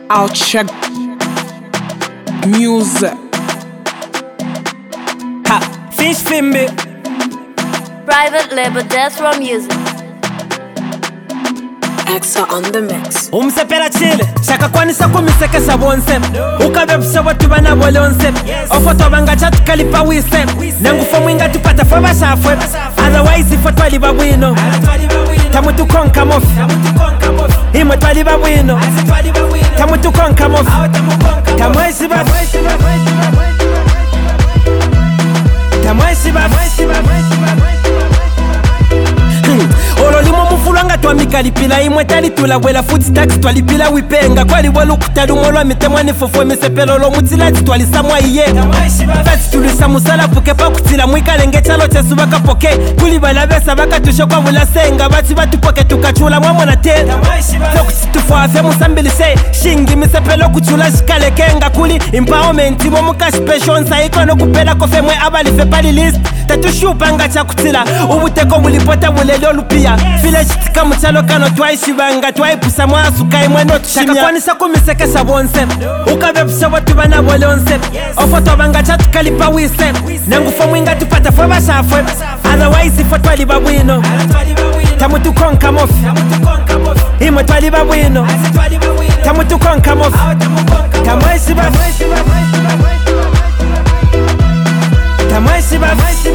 I'll check music. Ha, Fish Fimbi. Private label Death Row Music. Exa on the mix. Umsepera chile shaka kwanisa kumisekesa bonse ukabebusha watu bana bolonse ofoto banga kalipa wise nangufa mwinga tupata fwe bashafwe otherwise ifo twali babwino tamutu konka mofi imwe twali babwino tamutu konka mofi tamwesi bafi tamwesi bafi ololimo mufulanga twamikalipila imwe talitula bwela food tax twalipila wipenga kwali bwalukutalumo lwa mitemwa nifofo emisepelo lomutsilati twalisamwa iye fati tulisa musala puke pakutila mwikalenge chalo chesu bakapoke kuli balabesa bakatushe kwa bulasenga bati batupoke tukachula mwamona tela tokutitufwafe musambilise shingi misepelo kuchula shikalekenga kuli empowerment momukashipeshonsa ikono kupela kofemwe abalife pali list tatushupanga chakutila ubuteko bulipota bulelo lupia village tika muchalo kano twaishibanga twaipusa mwasuka imwe notushimya kwanisa kumisekesa bonse ukabebusha watu bana bolonse ofoto banga kalipa wise nangufa mwinga tupata fwe bashafwe otherwise ifo twali babwino tamutu konka mofi imwe twali babwino tamutu konka mofi tamwesi bafi tamwesi bafi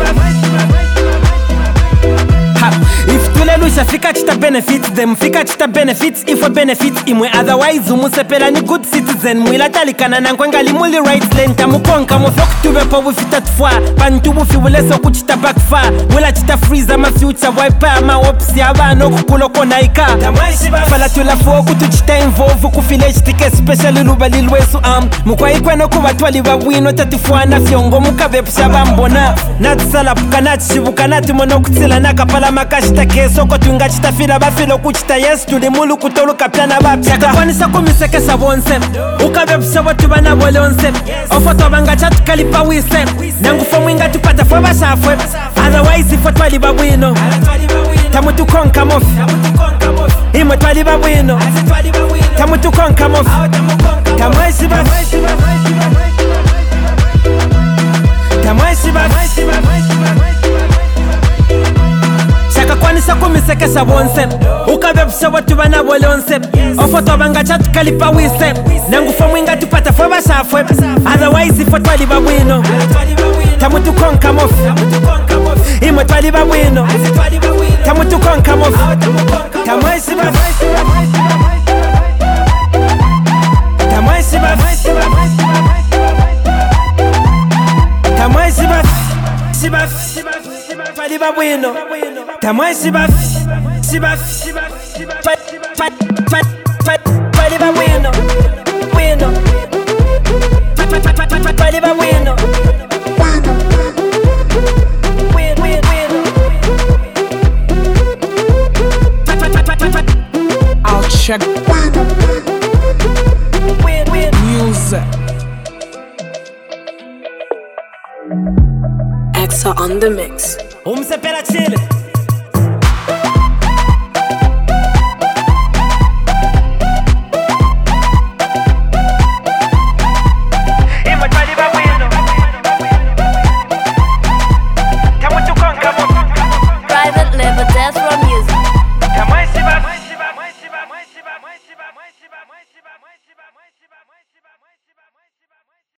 if tulelusha fika chita benefits them fika chita benefits if a benefits imwe otherwise umusepela ni good citizen mwila talikana nankwengali muli right lane tamukonka mofok tubepo bufita tfwa bantu bufi buleso kuchita backfire mwila chita freeze ama future wipe ama opsi abano kukulo kona ika fala tulafuo kutuchita involve kufile chitike special luba lilwesu mukwa ikweno kuba twali babwino tatifuana fyongo mukabepusha bambona natsala pukanachishibuka natimono kutsila nakapala makashita kesoko twingachitafila bafilo kuchita yes tuli mulu kutoluka pyana bapya kwanisa kumisekesa bonse ukabebusha watu bana bolonse ofoto banga kalipa wise nangufa mwinga tupata fwe bashafwe otherwise ifo twali babwino tamutu konka mofi imwe twali babwino tamutu konka mofi tamwesi bafi tamwesi bafi kwanisa kumisekesa bonse ukabebusha watu bana bolonse ofoto banga kalipa wise nangufa mwinga tupata fwe bashafwe otherwise ifo twali babwino tamutu konka mofi imwe twali babwino tamutu konka mofi tamwesi bafi tamwesi bafi tamwesi bafi twali babwino tamwesi bafi twali babwino bwino twali babwino I'll check music. Exa on the mix. Umsepera chile Private label Death Row Music. tamwesi bafi